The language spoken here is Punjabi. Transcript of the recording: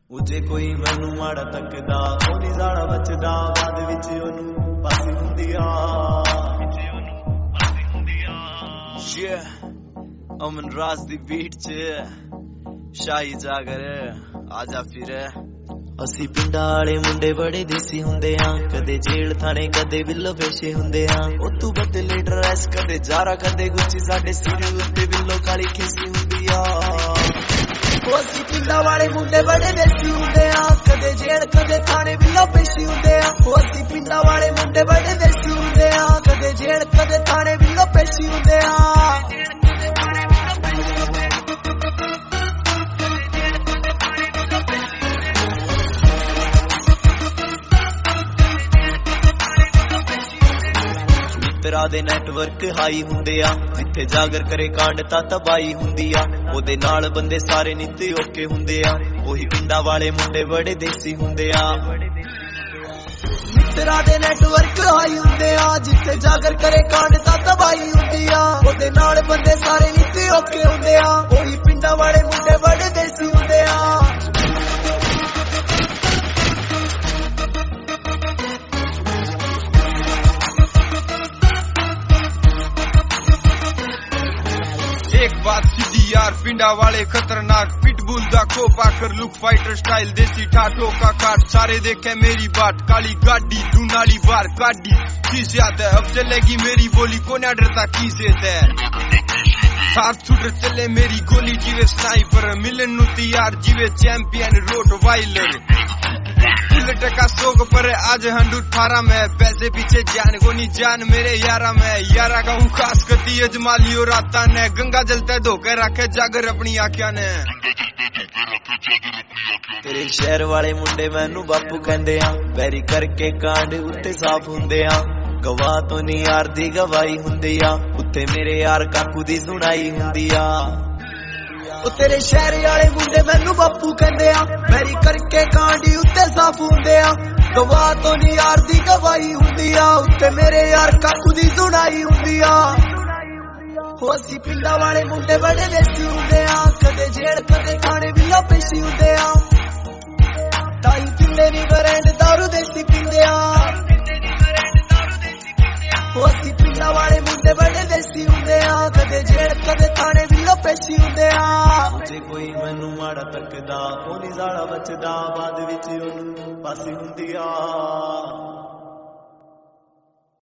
ਜੇ ਕੋਈ ਮੈਨੂੰ ਮਾੜਾ ਤੱਕਦਾ ਉਹ ਨਹੀਂ ਜ਼ਾਲਾ ਬਚਦਾ ਬਾਅਦ ਵਿੱਚ ਉਹਨੂੰ ਪਾਸੀ ਹੁੰਦੀ ਆ ਅਮਨ ਰਾਜ ਦੀ ਬੀਟ ਚ ਸ਼ਾਹੀ ਜਾਗਰ ਆਜਾ ਫਿਰ ਅਸੀਂ ਪਿੰਡਾਂ ਵਾਲੇ ਮੁੰਡੇ ਬੜੇ ਦੇਸੀ ਹੁੰਦੇ ਆ ਕਦੇ ਜੇਲ੍ਹ ਥਾਣੇ ਕਦੇ ਬਿੱਲੋ ਪੇਸ਼ੇ ਹੁੰਦੇ ਆ ਉਹ ਤੂੰ ਬਦਲੇ ਡਰੈਸ ਕਦੇ ਜਾਰਾ ਕਦੇ ਗੁੱਚੀ ਸਾਡੇ ਸਿਰ ਉੱਤੇ ਬਿੱਲੋ ਕਾਲੀ ਖੇਸੀ ਹੁੰਦੀ ਆ ਅਸੀਂ ਪਿੰਡਾਂ ਵਾਲੇ ਮੁੰਡੇ ਬੜੇ ਦੇਸੀ ਹੁੰਦੇ ਆ ਕਦੇ ਜੇਲ੍ਹ ਕਦੇ ਥਾਣੇ ਬਿੱਲੋ ਪੇਸ਼ੀ ਹੁੰਦੇ ਆ ਅਸੀਂ ਪਿੰਡਾਂ ਵਾਲੇ ਮੁੰਡੇ ਬੜੇ ਦੇਸੀ ਹੁੰਦੇ ਆ ਕਦੇ ਜੇਲ੍ਹ ਕਦੇ ਥਾਣੇ ਬਿੱਲੋ ਪੇਸ਼ੀ ਹੁੰਦੇ ਆ ਮਿੱਤਰਾਂ ਦੇ ਨੈਟਵਰਕ ਹਾਈ ਹੁੰਦੇ ਆ ਜਿੱਥੇ ਜਾਗਰ ਕਰੇ ਕਾਂਡ ਤਾਂ ਤਬਾਈ ਹੁੰਦੀ ਆ ਉਹਦੇ ਨਾਲ ਬੰਦੇ ਸਾਰੇ ਨਿੱਤ ਓਕੇ ਹੁੰਦੇ ਆ ਉਹੀ ਪਿੰਡਾਂ ਵਾਲੇ ਮੁੰਡੇ ਬੜੇ ਦੇਸੀ ਹੁੰਦੇ ਆ ਮਿੱਤਰਾਂ ਦੇ ਨੈਟਵਰਕ ਹਾਈ ਹੁੰਦੇ ਆ ਜਿੱਥੇ ਜਾਗਰ ਕਰੇ ਕਾਂਡ ਤਾਂ ਤਬਾਈ ਹੁੰਦੀ ਆ ਉਹਦੇ ਨਾਲ ਬੰਦੇ ਸਾਰੇ ਨਿੱਤ ਓਕੇ ਹੁੰਦੇ ਆ ਉਹੀ ਪਿੰਡਾਂ ਵਾਲੇ ਮੁੰਡੇ ਬੜੇ ਦੇਸੀ ਹੁੰਦੇ ਆ एक बात सीधी यार पिंडा वाले खतरनाक पिटबुल दा को पाकर लुक फाइटर स्टाइल देसी ठाठों का काट सारे देखे मेरी बात काली गाड़ी धुनाली बार काटी किसे आता है अब चलेगी मेरी बोली को ना डरता किसे साथ छुट चले मेरी गोली जीवे स्नाइपर मिलन नु तैयार जीवे चैंपियन रोट वाइलर बुलेट का शौक पर आज 118 में पैसे पीछे जान को नहीं जान मेरे यारा में यारा का हूँ खास करती अजमाली और राता ने गंगा जलते धोखे रखे जागर अपनी आँखियां ने तेरे शहर वाले मुंडे मैनू बापू कहंदे आ बैरी करके कांड उत्ते साफ हुंदे आ गवाह तो नहीं यार दी गवाही हुंदी आ उत्ते मेरे यार काकू दी सुनाई हुंदी आ तेरे शहर वाले मुंडे मैनू बापू कहंदे आ बैरी करके कांडी उत्ते साफ हुंदे आ गवाह तो नहीं यार दी गवाही हुंदी आ उत्ते मेरे यार काकू दी सुनाई हुंदी आ ਅਸੀਂ ਪਿੰਡਾਂ ਵਾਲੇ ਮੁੰਡੇ ਬੜੇ ਦੇਸੀ ਹੁੰਦੇ ਆ ਕਦੇ ਜੇਲ੍ਹ ਕਦੇ ਥਾਣੇ ਬਿੱਲੋ ਪੇਸ਼ੀ ਹੁੰਦੇ ਆ ਤਾਈ ਪਿੰਡੇ ਨਹੀਂ ਬਰੈਂਡ ਦਾਰੂ ਦੇਸੀ ਪੀਂਦੇ ਆ ਅਸੀਂ ਪਿੰਡਾਂ ਵਾਲੇ ਮੁੰਡੇ ਬੜੇ ਦੇਸੀ ਹੁੰਦੇ ਆ ਕਦੇ ਜੇਲ੍ਹ ਕਦੇ ਥਾਣੇ ਬਿੱਲੋ ਪੇਸ਼ੀ ਹੁੰਦੇ ਆ ਜੇ ਕੋਈ ਮੈਨੂੰ ਮਾੜਾ ਤੱਕਦਾ ਉਹ ਨਹੀਂ ਜ਼ਾਲਾ ਬਚਦਾ ਬਾਅਦ ਵਿੱਚ ਉਹਨੂੰ ਪਾਸੀ ਹੁੰਦੀ ਆ